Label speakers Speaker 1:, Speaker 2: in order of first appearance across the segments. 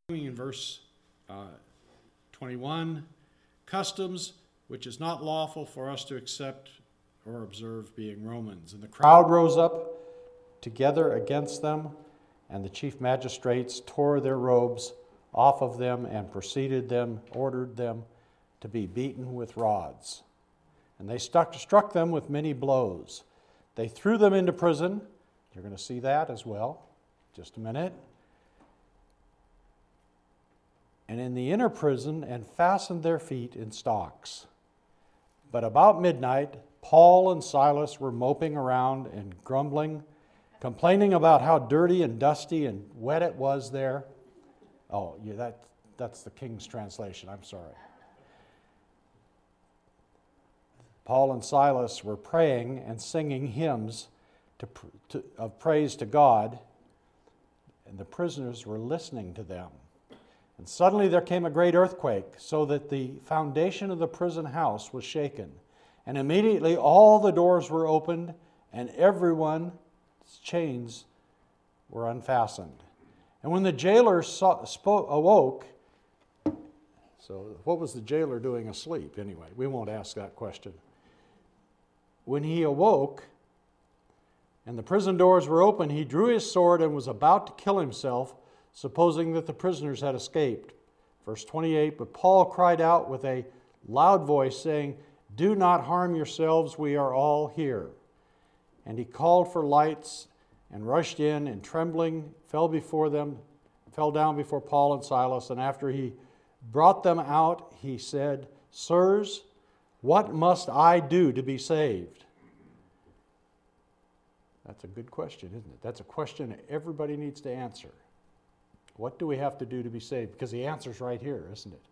Speaker 1: In verse 21, customs which is not lawful for us to accept or observe, being Romans. And the crowd rose up together against them, and the chief magistrates tore their robes off of them and ordered them to be beaten with rods. And they struck them with many blows. They threw them into prison. You're going to see that as well. Just a minute. And in the inner prison, and fastened their feet in stocks. But about midnight, Paul and Silas were moping around and grumbling, complaining about how dirty and dusty and wet it was there. Oh, yeah, that's the King's translation. I'm sorry. Paul and Silas were praying and singing hymns of praise to God, and the prisoners were listening to them. And suddenly there came a great earthquake, so that the foundation of the prison house was shaken. And immediately all the doors were opened, and everyone's chains were unfastened. And when the jailer awoke, so what was the jailer doing asleep anyway? We won't ask that question. When he awoke, and the prison doors were open, he drew his sword and was about to kill himself, supposing that the prisoners had escaped. Verse 28, but Paul cried out with a loud voice, saying, do not harm yourselves, we are all here. And he called for lights and rushed in, and trembling fell down before Paul and Silas. And after he brought them out, he said, sirs, what must I do to be saved? That's a good question, isn't it? That's a question everybody needs to answer. What do we have to do to be saved? Because the answer's right here, isn't it?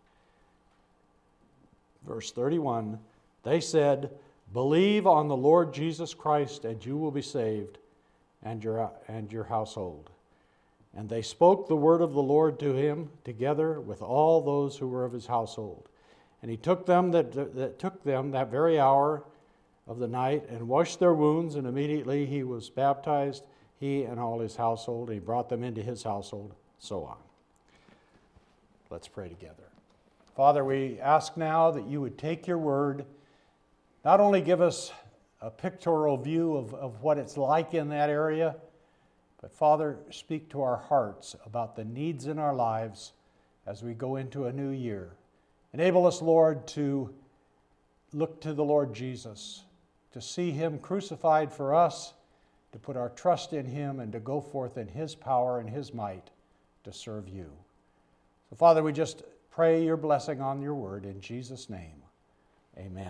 Speaker 1: Verse 31, they said, believe on the Lord Jesus Christ, and you will be saved, and your household. And they spoke the word of the Lord to him, together with all those who were of his household. And he took them that very hour of the night, and washed their wounds, and immediately he was baptized, he and all his household. And he brought them into his household. So on. Let's pray together. Father, we ask now that you would take your word, not only give us a pictorial view of what it's like in that area, but Father, speak to our hearts about the needs in our lives as we go into a new year. Enable us, Lord, to look to the Lord Jesus, to see him crucified for us, to put our trust in him, and to go forth in his power and his might to serve you. So, Father, we just pray your blessing on your word in Jesus' name. Amen.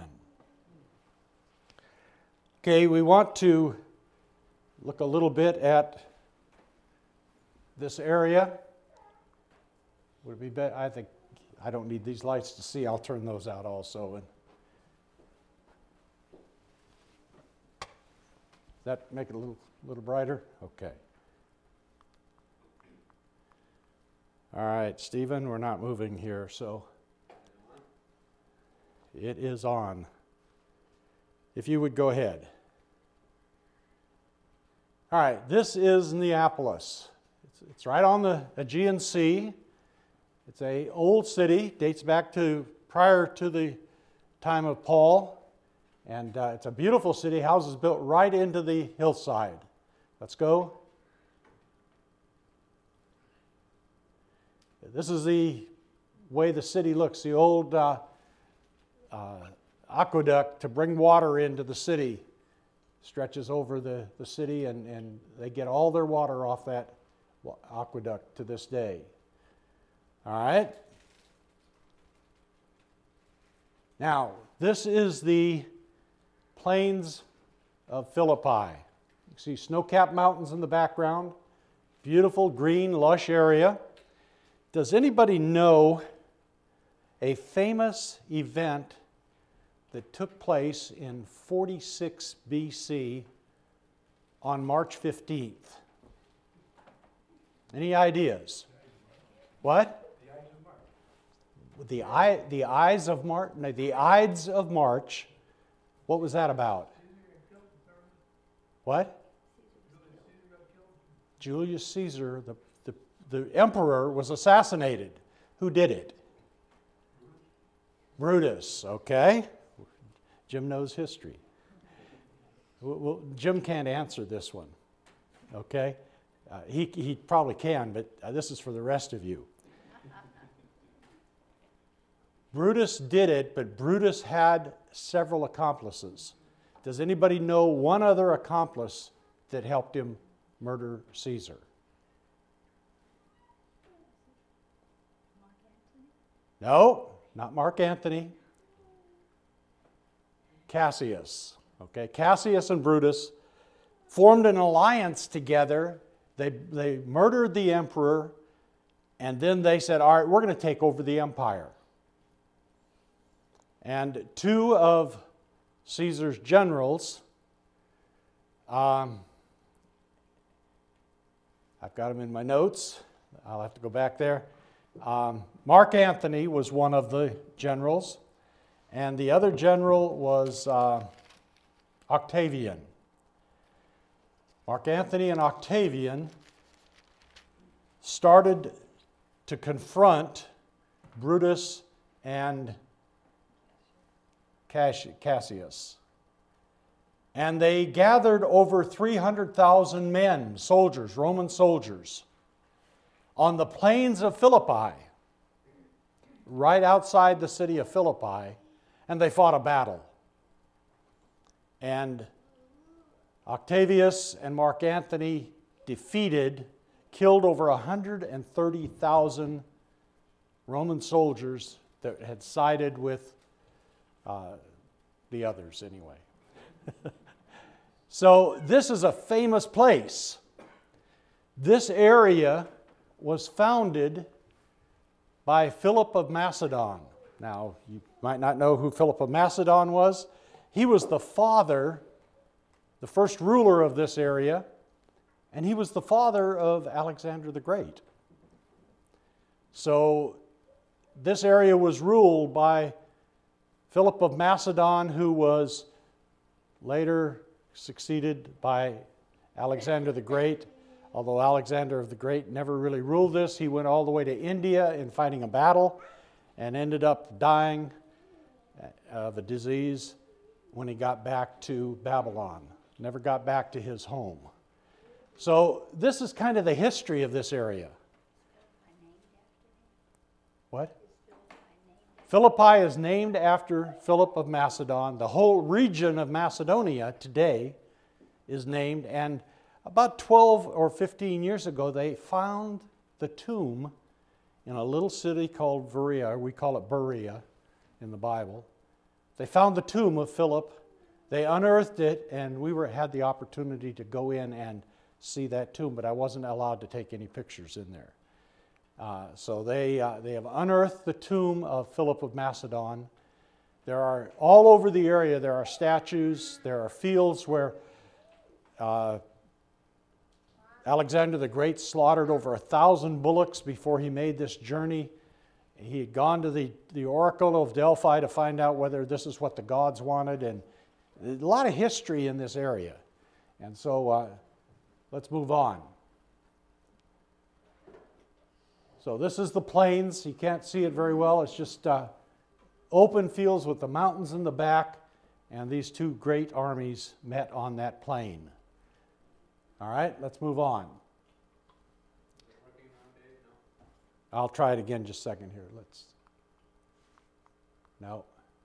Speaker 1: Okay, we want to look a little bit at this area. Would it be better? I think I don't need these lights to see. I'll turn those out also. And does that make it a little brighter? Okay. All right, Stephen, we're not moving here, so it is on. If you would go ahead. All right, this is Neapolis. It's right on the Aegean Sea. It's an old city, dates back to prior to the time of Paul, and it's a beautiful city. Houses built right into the hillside. Let's go. This is the way the city looks. The old aqueduct to bring water into the city stretches over the city, and they get all their water off that aqueduct to this day. All right? Now, this is the plains of Philippi. You see snow-capped mountains in the background. Beautiful, green, lush area. Does anybody know a famous event that took place in 46 BC on March 15th? Any ideas? What? The Ides of March. No, the Ides of March. What was that about? What? Julius Caesar, the emperor was assassinated. Who did it? Brutus, okay? Jim knows history. Well, Jim can't answer this one, okay? He probably can, but this is for the rest of you. Brutus did it, but Brutus had several accomplices. Does anybody know one other accomplice that helped him murder Caesar? No, not Mark Antony. Cassius. Okay, Cassius and Brutus formed an alliance together. They murdered the emperor, and then they said, all right, we're going to take over the empire. And two of Caesar's generals, I've got them in my notes. I'll have to go back there. Mark Antony was one of the generals, and the other general was Octavian. Mark Antony and Octavian started to confront Brutus and Cassius. And they gathered over 300,000 men, soldiers, Roman soldiers, on the plains of Philippi, right outside the city of Philippi, and they fought a battle. And Octavius and Mark Antony killed over 130,000 Roman soldiers that had sided with the others anyway. So this is a famous place. This area was founded by Philip of Macedon. Now, you might not know who Philip of Macedon was. He was the father, the first ruler of this area, and he was the father of Alexander the Great. So this area was ruled by Philip of Macedon, who was later succeeded by Alexander the Great. Although Alexander the Great never really ruled this, he went all the way to India in fighting a battle and ended up dying of a disease when he got back to Babylon. Never got back to his home. So this is kind of the history of this area. What? Philippi is named after Philip of Macedon. The whole region of Macedonia today is named, and about 12 or 15 years ago, they found the tomb in a little city called Berea. We call it Berea in the Bible. They found the tomb of Philip. They unearthed it, and we had the opportunity to go in and see that tomb, but I wasn't allowed to take any pictures in there. So they have unearthed the tomb of Philip of Macedon. There are, all over the area, there are statues, there are fields where Alexander the Great slaughtered over 1,000 bullocks before he made this journey. He had gone to the Oracle of Delphi to find out whether this is what the gods wanted, and a lot of history in this area. And so let's move on. So this is the plains. You can't see it very well. It's just open fields with the mountains in the back, and these two great armies met on that plain. All right, let's move on. I'll try it again just a second here. No.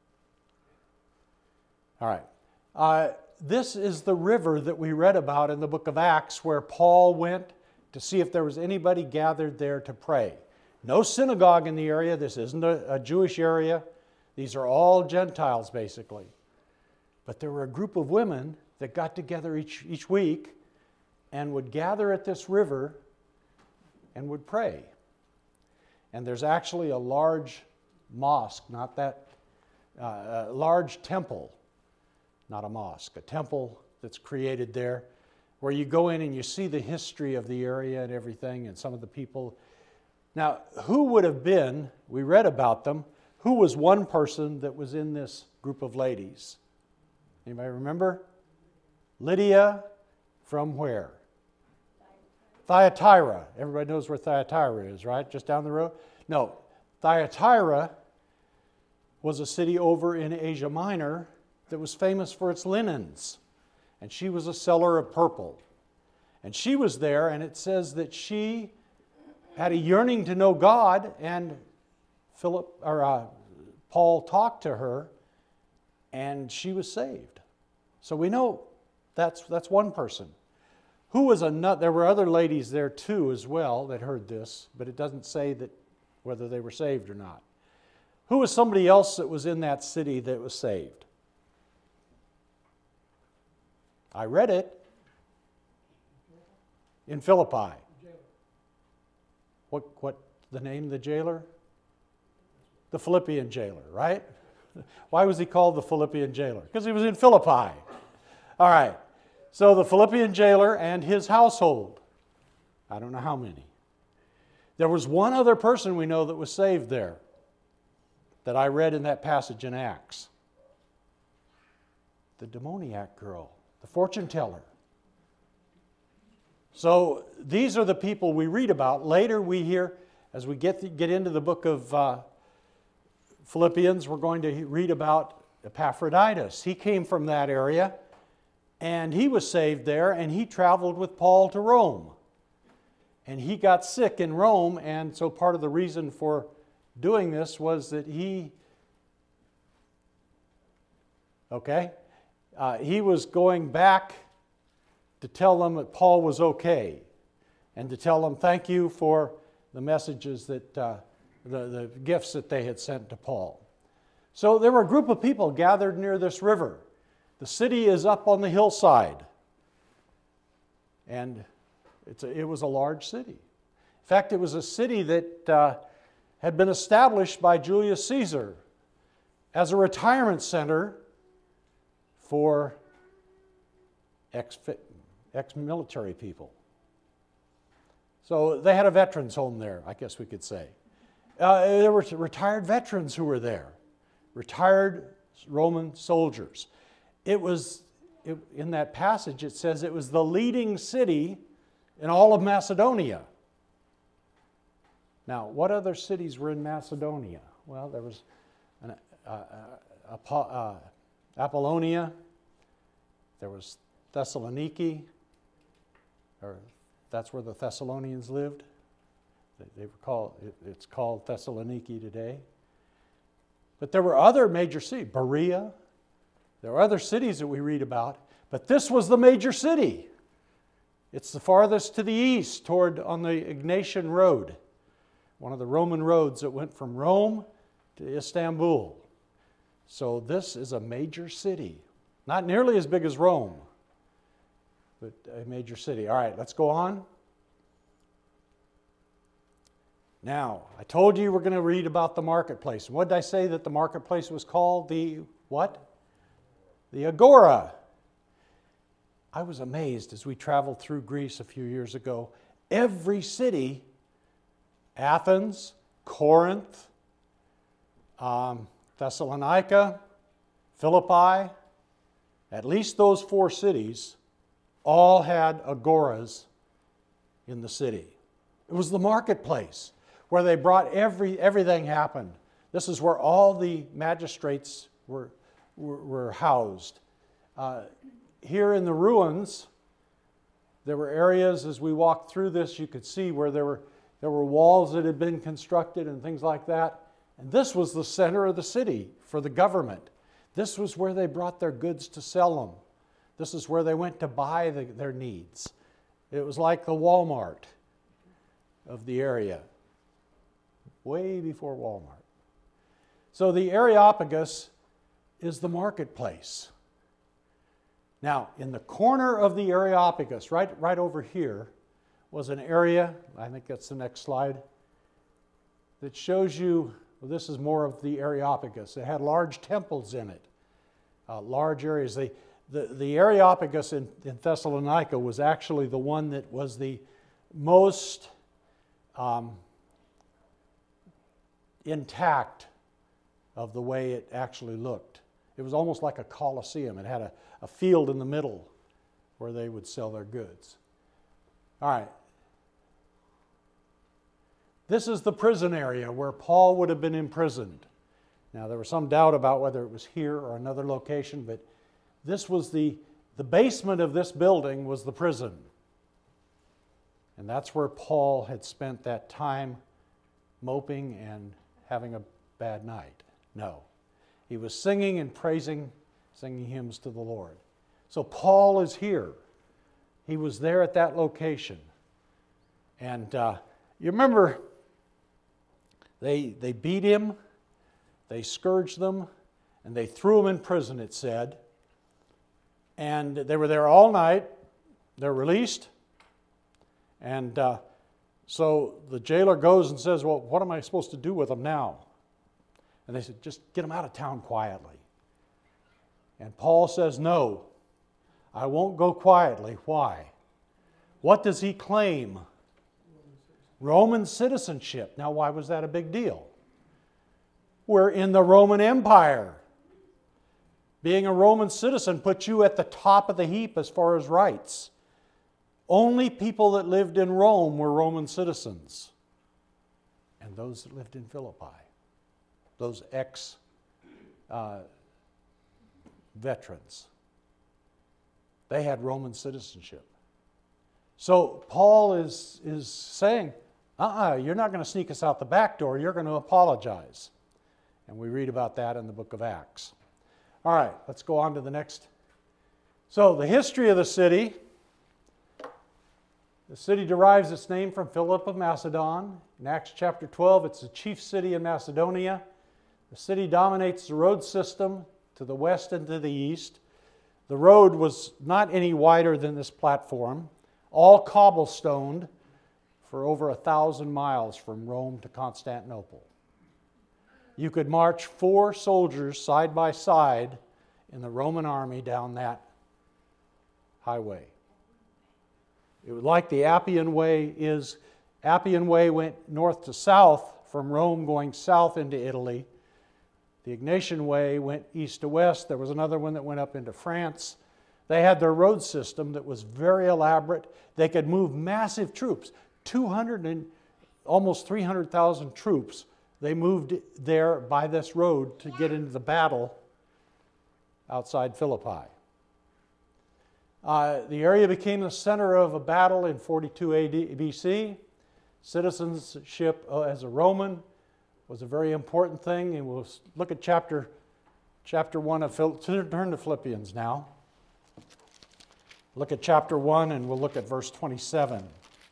Speaker 1: All right. This is the river that we read about in the book of Acts, where Paul went to see if there was anybody gathered there to pray. No synagogue in the area. This isn't a Jewish area. These are all Gentiles, basically. But there were a group of women that got together each week and would gather at this river and would pray. And there's actually a large mosque, not that, a large temple, not a mosque, a temple that's created there, where you go in and you see the history of the area and everything and some of the people. Now, who would have been, we read about them, who was one person that was in this group of ladies? Anybody remember? Lydia from where? Thyatira. Everybody knows where Thyatira is, right? Just down the road? No. Thyatira was a city over in Asia Minor that was famous for its linens. And she was a seller of purple. And she was there, and it says that she had a yearning to know God, and Paul talked to her, and she was saved. So we know that's one person. Who was there were other ladies there too as well that heard this, but it doesn't say that whether they were saved or not. Who was somebody else that was in that city that was saved? I read it in Philippi. What the name of the jailer? The Philippian jailer, right? Why was he called the Philippian jailer? Because he was in Philippi. All right. So the Philippian jailer and his household. I don't know how many. There was one other person we know that was saved there that I read in that passage in Acts. The demoniac girl, the fortune teller. So these are the people we read about. Later we hear, as we get into the book of Philippians, we're going to read about Epaphroditus. He came from that area, and he was saved there, and he traveled with Paul to Rome. And he got sick in Rome, and so part of the reason for doing this was that he was going back to tell them that Paul was okay, and to tell them thank you for the messages that the gifts that they had sent to Paul. So there were a group of people gathered near this river. The city is up on the hillside, and it was a large city. In fact, it was a city that had been established by Julius Caesar as a retirement center for ex-military people. So they had a veterans home there, I guess we could say. There were retired veterans who were there, retired Roman soldiers. In that passage, it says it was the leading city in all of Macedonia. Now, what other cities were in Macedonia? Well, there was Apollonia, there was Thessaloniki, or that's where the Thessalonians lived. It's called Thessaloniki today. But there were other major cities, Berea. There were other cities that we read about, but this was the major city. It's the farthest to the east on the Egnatian Road, one of the Roman roads that went from Rome to Istanbul. So this is a major city. Not nearly as big as Rome, but a major city. All right, let's go on. Now, I told you we're going to read about the marketplace. What did I say that the marketplace was called? The what? The Agora. I was amazed as we traveled through Greece a few years ago. Every city, Athens, Corinth, Thessalonica, Philippi, at least those 4 cities, all had agoras in the city. It was the marketplace where they brought everything happened. This is where all the magistrates were housed. Here in the ruins, there were areas, as we walked through this, you could see where there were walls that had been constructed and things like that. And this was the center of the city for the government. This was where they brought their goods to sell them. This is where they went to buy their needs. It was like the Walmart of the area, way before Walmart. So the Areopagus is the marketplace. Now, in the corner of the Areopagus, right over here, was an area, I think that's the next slide, that shows you, well, this is more of the Areopagus. It had large temples in it, large areas. The Areopagus in Thessalonica was actually the one that was the most intact of the way it actually looked. It was almost like a Colosseum. It had a field in the middle where they would sell their goods. All right. This is the prison area where Paul would have been imprisoned. Now, there was some doubt about whether it was here or another location, but this was the basement of this building was the prison. And that's where Paul had spent that time moping and having a bad night. No. He was singing and praising, singing hymns to the Lord. So Paul is here. He was there at that location. And you remember, they beat him, they scourged them, and they threw him in prison, it said. And they were there all night. They're released. And so the jailer goes and says, well, what am I supposed to do with them now? And they said, just get them out of town quietly. And Paul says, no, I won't go quietly. Why? What does he claim? Roman citizenship. Now, why was that a big deal? We're in the Roman Empire. Being a Roman citizen puts you at the top of the heap as far as rights. Only people that lived in Rome were Roman citizens. And those that lived in Philippi, those ex-veterans, they had Roman citizenship. So Paul is saying, you're not going to sneak us out the back door, you're going to apologize. And we read about that in the book of Acts. All right, let's go on to the next. So the history of the city. The city derives its name from Philip of Macedon. In Acts chapter 12, it's the chief city in Macedonia. The city dominates the road system to the west and to the east. The road was not any wider than this platform, all cobblestoned for over 1,000 miles from Rome to Constantinople. You could march 4 soldiers side by side in the Roman army down that highway. It was like the Appian Way is. Appian Way went north to south from Rome going south into Italy. The Ignatian Way went east to west. There was another one that went up into France. They had their road system that was very elaborate. They could move massive troops, 200 and almost 300,000 troops. They moved there by this road to get into the battle outside Philippi. The area became the center of a battle in 42 AD BC. Citizenship as a Roman was a very important thing, and we'll look at chapter 1 of turn to Philippians now. Look at chapter 1 and we'll look at verse 27.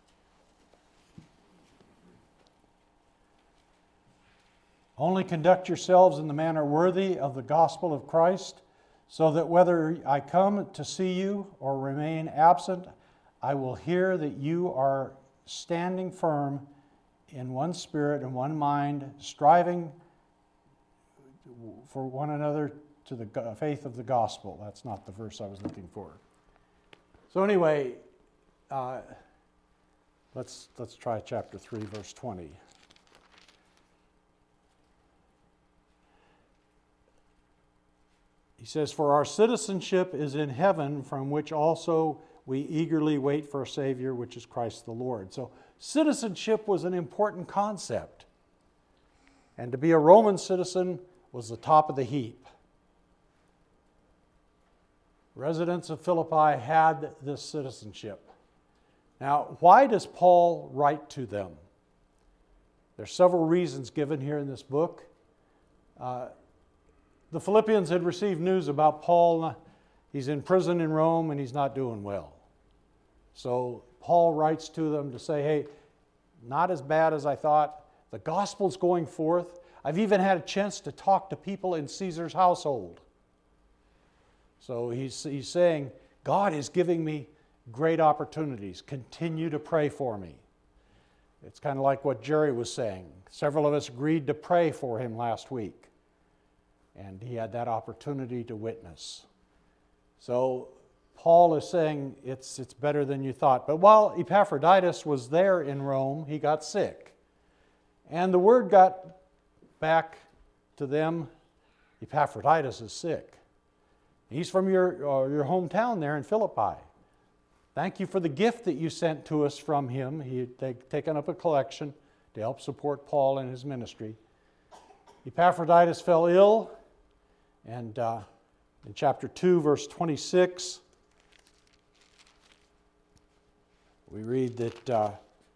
Speaker 1: Only conduct yourselves in the manner worthy of the gospel of Christ, so that whether I come to see you or remain absent, I will hear that you are standing firm in one spirit and one mind, striving for one another to the faith of the gospel. That's not the verse I was looking for. So anyway, let's try chapter 3, verse 20. He says, "For our citizenship is in heaven, from which also we eagerly wait for a Savior, which is Christ the Lord." So citizenship was an important concept. And to be a Roman citizen was the top of the heap. Residents of Philippi had this citizenship. Now, why does Paul write to them? There's several reasons given here in this book. The Philippians had received news about Paul. He's in prison in Rome and he's not doing well. So Paul writes to them to say, hey, not as bad as I thought. The gospel's going forth. I've even had a chance to talk to people in Caesar's household. So he's saying, God is giving me great opportunities. Continue to pray for me. It's kind of like what Jerry was saying. Several of us agreed to pray for him last week. And he had that opportunity to witness. So Paul is saying it's better than you thought. But while Epaphroditus was there in Rome, he got sick. And the word got back to them, Epaphroditus is sick. He's from your hometown there in Philippi. Thank you for the gift that you sent to us from him. He had taken up a collection to help support Paul in his ministry. Epaphroditus fell ill, and in chapter 2, verse 26, we read that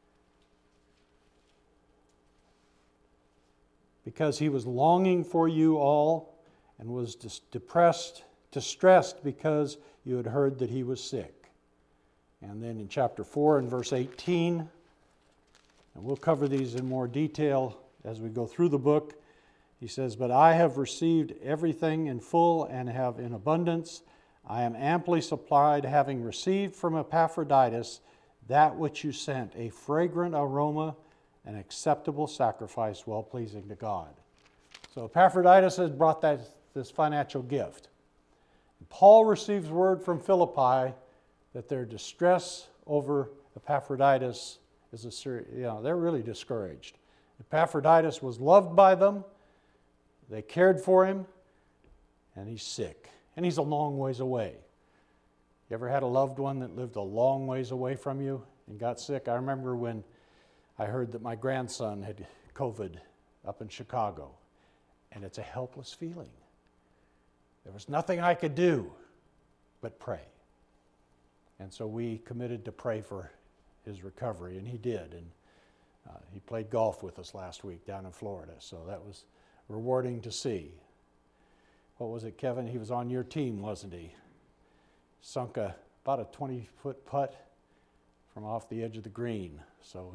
Speaker 1: because he was longing for you all and was distressed because you had heard that he was sick. And then in chapter 4 and verse 18, and we'll cover these in more detail as we go through the book, he says, "But I have received everything in full and have in abundance. I am amply supplied, having received from Epaphroditus that which you sent, a fragrant aroma, an acceptable sacrifice, well-pleasing to God." So Epaphroditus has brought this financial gift. And Paul receives word from Philippi that their distress over Epaphroditus is they're really discouraged. Epaphroditus was loved by them. They cared for him, and he's sick. And he's a long ways away. You ever had a loved one that lived a long ways away from you and got sick? I remember when I heard that my grandson had COVID up in Chicago, and it's a helpless feeling. There was nothing I could do but pray. And so we committed to pray for his recovery, and he did. And he played golf with us last week down in Florida, so that was rewarding to see. What was it, Kevin? He was on your team, wasn't he? Sunk about a 20-foot putt from off the edge of the green. So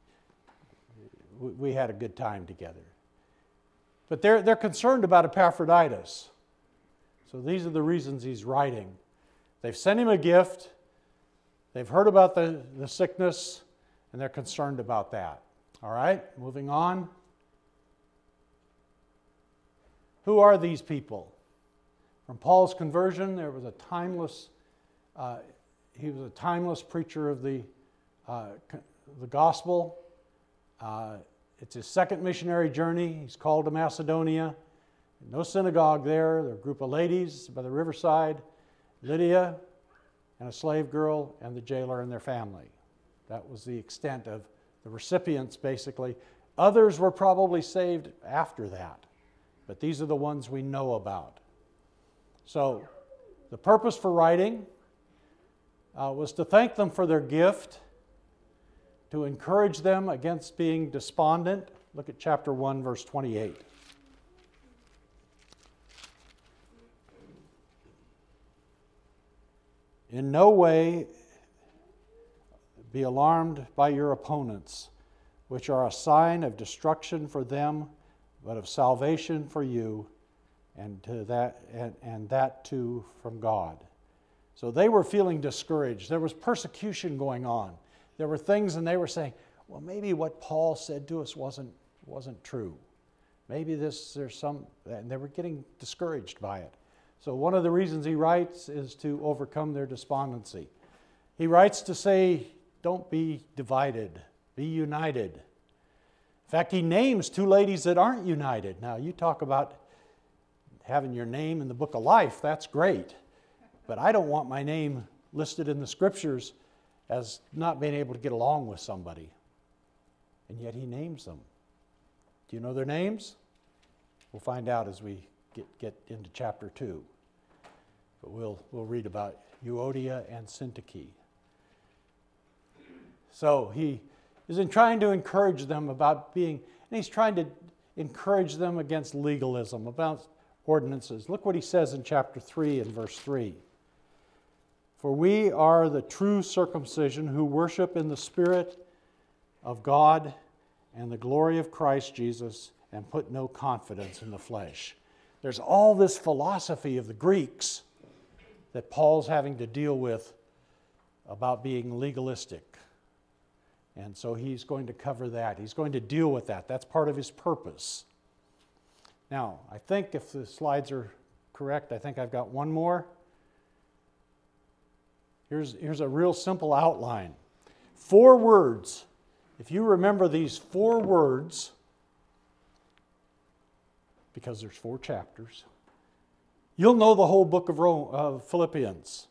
Speaker 1: we had a good time together. But they're concerned about Epaphroditus. So these are the reasons he's writing. They've sent him a gift. They've heard about the sickness, and they're concerned about that. All right, moving on. Who are these people? From Paul's conversion, there was a timeless. He was a timeless preacher of the gospel. It's his second missionary journey. He's called to Macedonia. No synagogue there. There are a group of ladies by the riverside, Lydia, and a slave girl, and the jailer and their family. That was the extent of the recipients, basically. Others were probably saved after that, but these are the ones we know about. So the purpose for writing was to thank them for their gift, to encourage them against being despondent. Look at chapter 1, verse 28. "In no way be alarmed by your opponents, which are a sign of destruction for them, but of salvation for you, and that too from God." So they were feeling discouraged. There was persecution going on. There were things, and they were saying, well, maybe what Paul said to us wasn't true. Maybe there's some, and they were getting discouraged by it. So one of the reasons he writes is to overcome their despondency. He writes to say, don't be divided, be united. In fact, he names two ladies that aren't united. Now, you talk about having your name in the book of life, that's great. But I don't want my name listed in the scriptures as not being able to get along with somebody. And yet he names them. Do you know their names? We'll find out as we get into chapter 2. But we'll read about Euodia and Syntyche. So he is trying to encourage them about being, and he's trying to encourage them against legalism, about ordinances. Look what he says in chapter 3 and verse 3. "For we are the true circumcision who worship in the Spirit of God and the glory of Christ Jesus and put no confidence in the flesh." There's all this philosophy of the Greeks that Paul's having to deal with about being legalistic. And so he's going to cover that. He's going to deal with that. That's part of his purpose. Now, I think if the slides are correct, I think I've got one more. Here's a real simple outline. 4 words. If you remember these 4 words, because there's 4 chapters, you'll know the whole book of Philippians.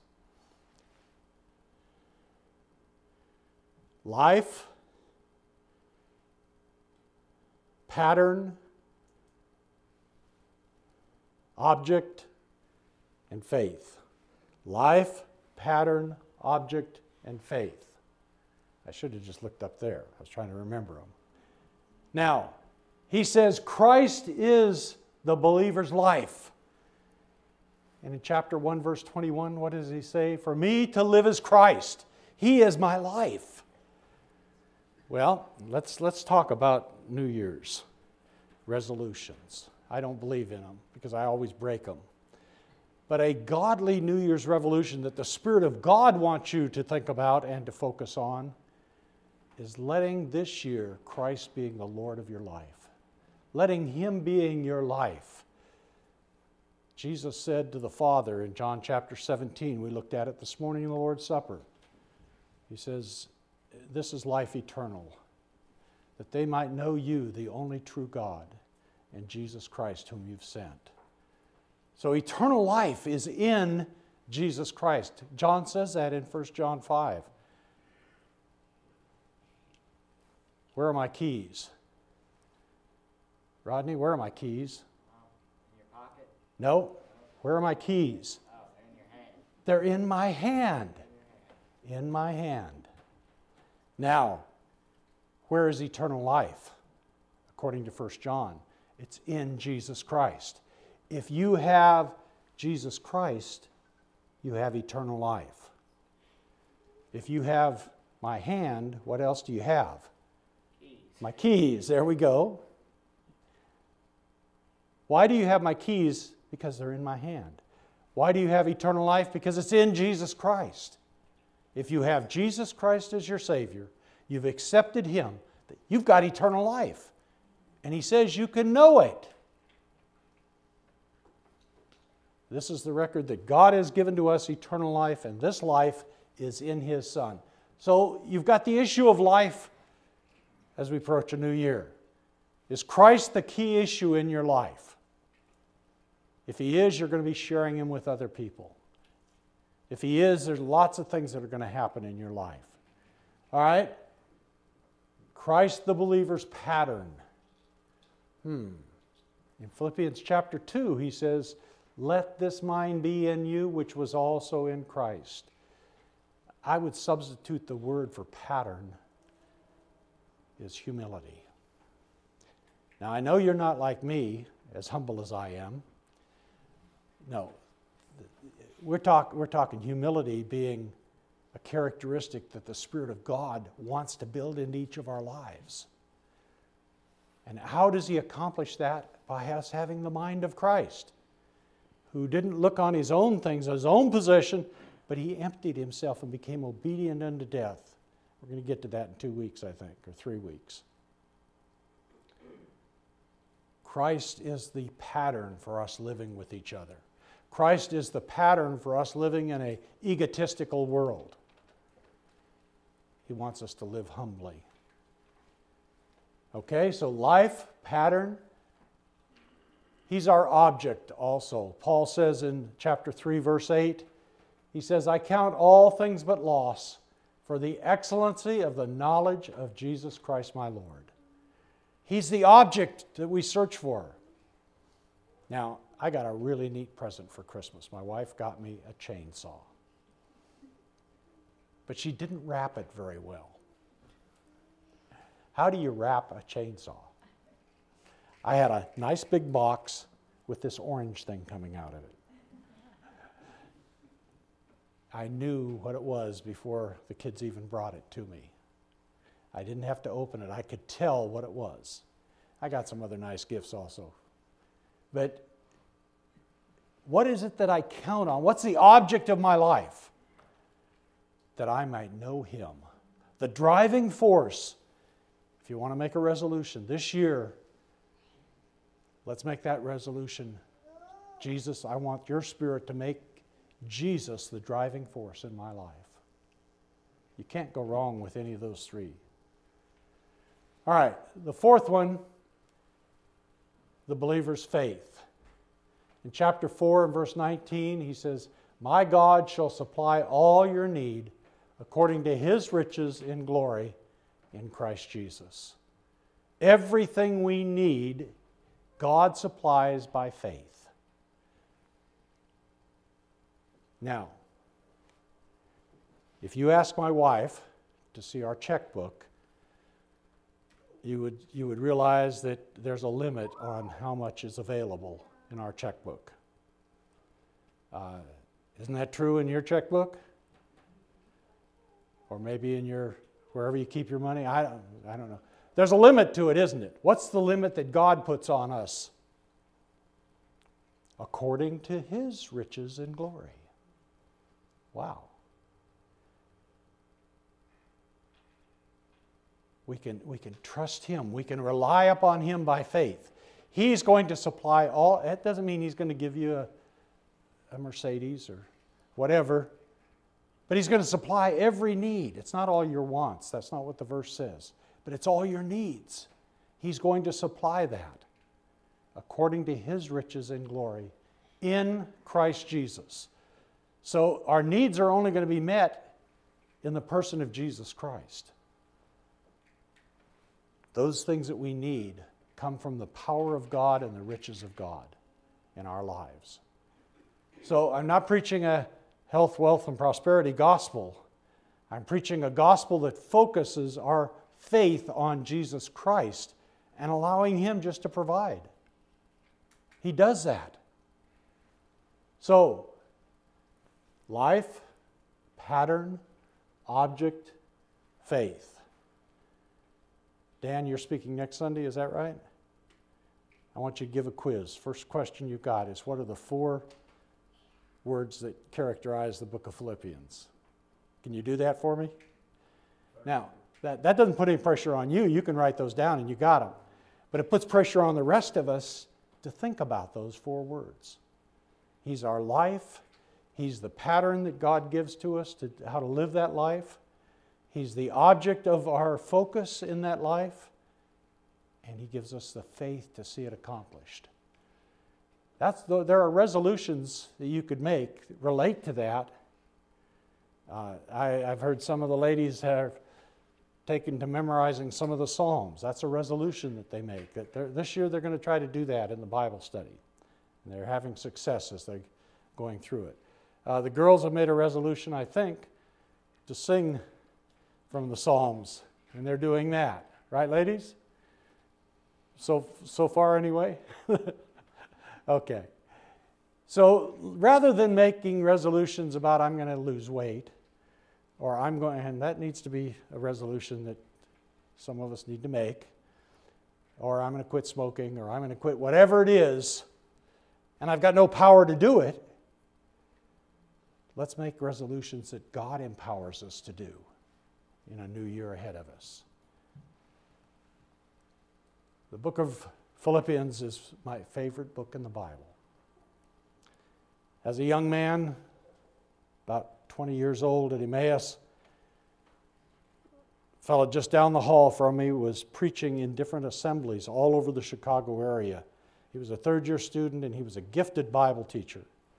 Speaker 1: Life, pattern, object, and faith. Life, pattern, object, and faith. I should have just looked up there. I was trying to remember them. Now, he says Christ is the believer's life. And in chapter 1, verse 21, what does he say? For me to live is Christ. He is my life. Well, let's talk about New Year's resolutions. I don't believe in them because I always break them. But a godly New Year's resolution that the Spirit of God wants you to think about and to focus on is letting this year Christ being the Lord of your life. Letting Him being your life. Jesus said to the Father in John chapter 17, we looked at it this morning in the Lord's Supper. He says, this is life eternal, that they might know you, the only true God, and Jesus Christ whom you've sent. So eternal life is in Jesus Christ. John says that in 1 John 5. Where are my keys? Rodney, where are my keys?
Speaker 2: In your pocket?
Speaker 1: No. Where are my keys?
Speaker 2: Oh, they're in your hand.
Speaker 1: They're in my hand. In my hand. Now, where is eternal life? According to 1 John, it's in Jesus Christ. If you have Jesus Christ, you have eternal life. If you have my hand, what else do you have?
Speaker 2: Keys.
Speaker 1: My keys. There we go. Why do you have my keys? Because they're in my hand. Why do you have eternal life? Because it's in Jesus Christ. If you have Jesus Christ as your Savior, you've accepted Him, you've got eternal life. And He says you can know it. This is the record that God has given to us, eternal life, and this life is in His Son. So you've got the issue of life as we approach a new year. Is Christ the key issue in your life? If He is, you're going to be sharing Him with other people. If He is, there's lots of things that are going to happen in your life. All right? Christ the believer's pattern. In Philippians chapter 2, he says, let this mind be in you, which was also in Christ. I would substitute the word for pattern is humility. Now, I know you're not like me, as humble as I am. No. We're talking humility being a characteristic that the Spirit of God wants to build into each of our lives. And how does He accomplish that? By us having the mind of Christ, who didn't look on His own things, His own position, but He emptied Himself and became obedient unto death. We're going to get to that in 2 weeks, I think, or 3 weeks. Christ is the pattern for us living with each other. Christ is the pattern for us living in an egotistical world. He wants us to live humbly. Okay, so life, pattern. He's our object also. Paul says in chapter 3, verse 8, he says, I count all things but loss for the excellency of the knowledge of Jesus Christ my Lord. He's the object that we search for. Now, I got a really neat present for Christmas. My wife got me a chainsaw. But she didn't wrap it very well. How do you wrap a chainsaw? I had a nice big box with this orange thing coming out of it. I knew what it was before the kids even brought it to me. I didn't have to open it. I could tell what it was. I got some other nice gifts also. But what is it that I count on? What's the object of my life? That I might know Him. The driving force. If you want to make a resolution this year, let's make that resolution. Jesus, I want your Spirit to make Jesus the driving force in my life. You can't go wrong with any of those three. All right, the fourth one, the believer's faith. In chapter 4 and verse 19, he says, my God shall supply all your need according to His riches in glory in Christ Jesus. Everything we need, God supplies by faith. Now, if you ask my wife to see our checkbook, you would realize that there's a limit on how much is available in our checkbook. Isn't that true in your checkbook? Or maybe in your wherever you keep your money? I don't know. There's a limit to it, isn't it? What's the limit that God puts on us? According to His riches and glory. Wow. We can trust Him. We can rely upon Him by faith. He's going to supply all. That doesn't mean He's going to give you a Mercedes or whatever. But He's going to supply every need. It's not all your wants. That's not what the verse says. But it's all your needs. He's going to supply that according to His riches and glory in Christ Jesus. So our needs are only going to be met in the person of Jesus Christ. Those things that we need come from the power of God and the riches of God in our lives. So I'm not preaching a health, wealth, and prosperity gospel. I'm preaching a gospel that focuses our faith on Jesus Christ and allowing Him just to provide. He does that. So, life, pattern, object, faith. Dan, you're speaking next Sunday, is that right? I want you to give a quiz. First question you got is, what are the 4 words that characterize the book of Philippians? Can you do that for me? Now, that doesn't put any pressure on you. You can write those down and you got them. But it puts pressure on the rest of us to think about those 4 words. He's our life. He's the pattern that God gives to us to how to live that life. He's the object of our focus in that life. And He gives us the faith to see it accomplished. There are resolutions that you could make that relate to that. I've heard some of the ladies have taken to memorizing some of the Psalms. That's a resolution that they make. This year they're going to try to do that in the Bible study. And they're having success as they're going through it. The girls have made a resolution, I think, to sing from the Psalms. And they're doing that. Right, ladies? So far anyway? Okay. So rather than making resolutions about I'm going to lose weight, or and that needs to be a resolution that some of us need to make, or I'm going to quit smoking, or I'm going to quit whatever it is, and I've got no power to do it, let's make resolutions that God empowers us to do in a new year ahead of us. The book of Philippians is my favorite book in the Bible. As a young man, about 20 years old at Emmaus, a fellow just down the hall from me was preaching in different assemblies all over the Chicago area. He was a third-year student, and he was a gifted Bible teacher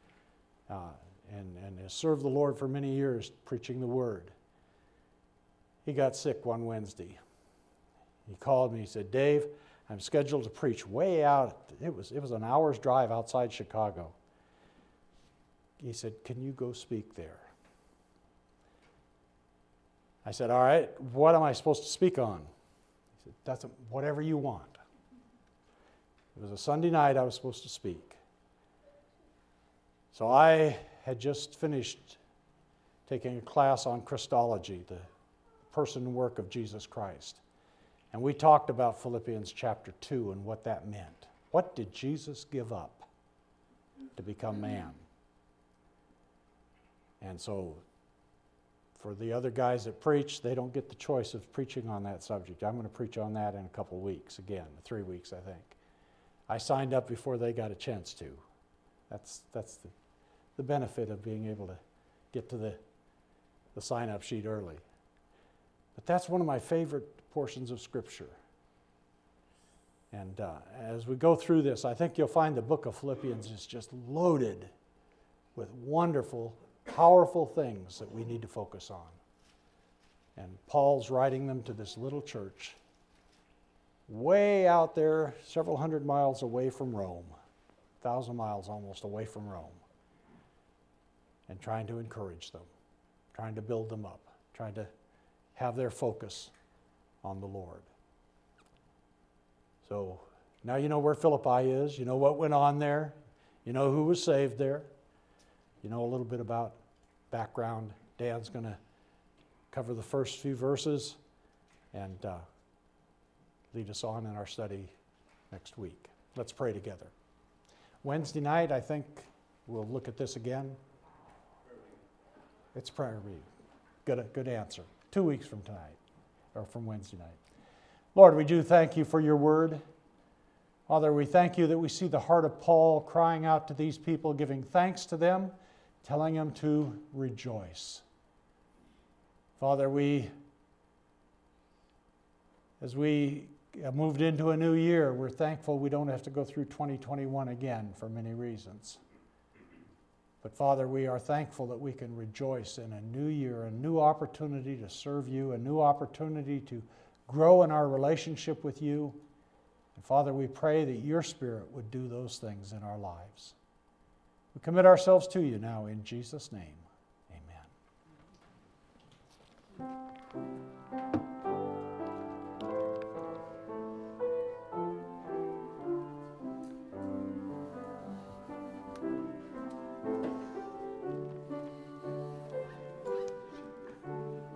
Speaker 1: and has served the Lord for many years preaching the Word. He got sick one Wednesday. He called me. He said, "Dave, I'm scheduled to preach way out." It was an hour's drive outside Chicago. He said, "Can you go speak there?" I said, "All right, what am I supposed to speak on?" He said, "Whatever you want." It was a Sunday night I was supposed to speak. So I had just finished taking a class on Christology, the person and work of Jesus Christ. And we talked about Philippians chapter 2 and what that meant. What did Jesus give up to become man? And so for the other guys that preach, they don't get the choice of preaching on that subject. I'm going to preach on that in a couple weeks, again, 3 weeks, I think. I signed up before they got a chance to. That's the benefit of being able to get to the sign-up sheet early. But that's one of my favorite portions of Scripture. And as we go through this, I think you'll find the book of Philippians is just loaded with wonderful, powerful things that we need to focus on. And Paul's writing them to this little church way out there, several hundred miles away from Rome, 1,000 miles almost away from Rome, and trying to encourage them, trying to build them up, trying to have their focus on the Lord. So now you know where Philippi is, you know what went on there, you know who was saved there, you know a little bit about background. Dan's going to cover the first few verses and lead us on in our study next week. Let's pray together. Wednesday night, I think we'll look at this again. It's prayer read. Good answer. 2 weeks from tonight, or from Wednesday night. Lord, we do thank you for your word. Father, we thank you that we see the heart of Paul crying out to these people, giving thanks to them, telling them to rejoice. Father, as we have moved into a new year, we're thankful we don't have to go through 2021 again for many reasons. But Father, we are thankful that we can rejoice in a new year, a new opportunity to serve you, a new opportunity to grow in our relationship with you. And Father, we pray that your Spirit would do those things in our lives. We commit ourselves to you now in Jesus' name.